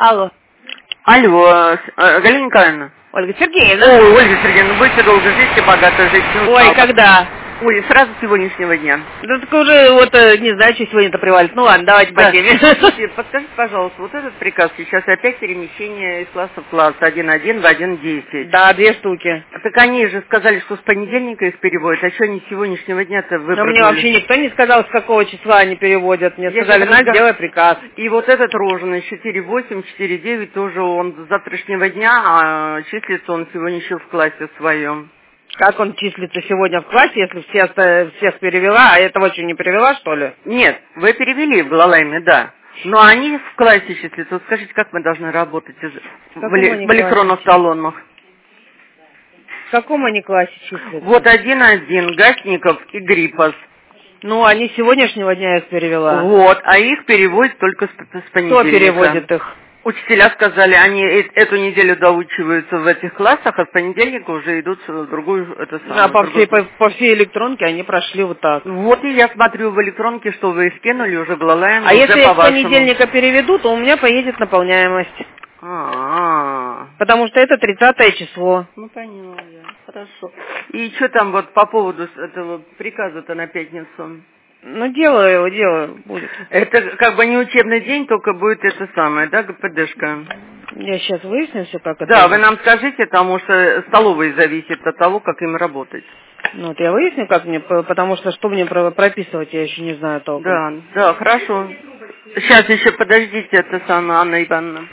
Алло. Алло, Галина Николаевна. Ольга Сергеевна. Ой, Ольга Сергеевна, будьте долго жить и богато жить. Ой, когда? Ой, сразу с сегодняшнего дня. Да так уже, вот, не знаю, что сегодня-то привалит. Ну ладно, давайте по теме. Подскажите, пожалуйста, вот этот приказ сейчас опять перемещение из класса в класс 1.1 в 1.10. Да, 2 штуки. Так они же сказали, что с понедельника их переводят, а что они с сегодняшнего дня-то Но выбрали? мне вообще никто не сказал, с какого числа они переводят. Мне сказали, на, сделай приказ. И вот этот Роженый, 4.8, 4.9, тоже он с завтрашнего дня, а числится он сегодня еще в классе своем. Как он числится сегодня в классе, если всех перевела, а этого что, не перевела, что ли? Нет, вы перевели в Глалайме, да. Но они в классе числятся. Вот скажите, как мы должны работать в электронных талонах? В каком они классе числятся? Вот 1.1, Гасников и Гриппас. Ну, они с сегодняшнего дня их перевела. Вот, а их переводят только с понедельника. Кто переводит их? Учителя сказали, они эту неделю доучиваются в этих классах, а с понедельника уже идут в другую, А по всей электронке они прошли вот так. Вот и я смотрю в электронке, что вы скинули уже Глалайм. А если их с понедельника переведут, то у меня поедет наполняемость. Потому что это 30 число. Ну, поняла я. Хорошо. И что там вот по поводу этого приказа-то на пятницу? Ну, делаю, будет. Это как бы не учебный день, только будет это самое, да, ГПДшка? Я сейчас выясню все, как это. Да, вы нам скажите, потому что столовые зависит от того, как им работать. Ну, вот я выясню, как мне, потому что мне прописывать, я еще не знаю толком. Да, хорошо. Сейчас еще подождите, это самое, Анна Ивановна.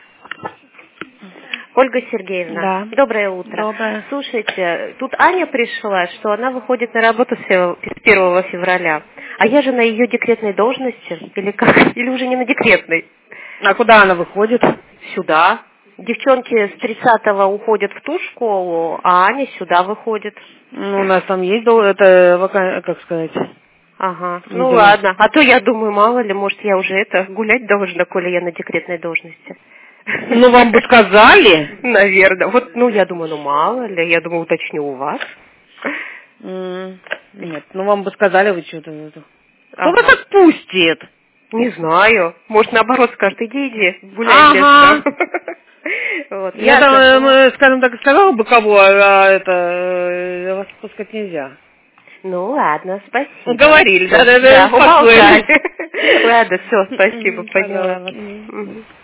Ольга Сергеевна, да. Доброе утро. Доброе. Слушайте, тут Аня пришла, что она выходит на работу с 1 февраля. А я же на ее декретной должности, или как? Или уже не на декретной? А куда она выходит? Сюда. Девчонки с 30-го уходят в ту школу, а Аня сюда выходит. Ну, у нас там есть, это, как сказать... Ага, ну ладно. А то я думаю, мало ли, может, я уже гулять должна, коли я на декретной должности. Ну, вам бы сказали. Наверное. Вот, я думаю, мало ли. Я думаю, уточню у вас. Нет, вам бы сказали, вы что-то... Кто вас отпустит? Не знаю. Может, наоборот, скажет, иди, гуляй. Ага. Вот. Я там, скажем так, сказала бы кого, а вас отпускать нельзя. Ну, ладно, спасибо. Говорили, да, умолчали. Ладно, все, спасибо, поняла.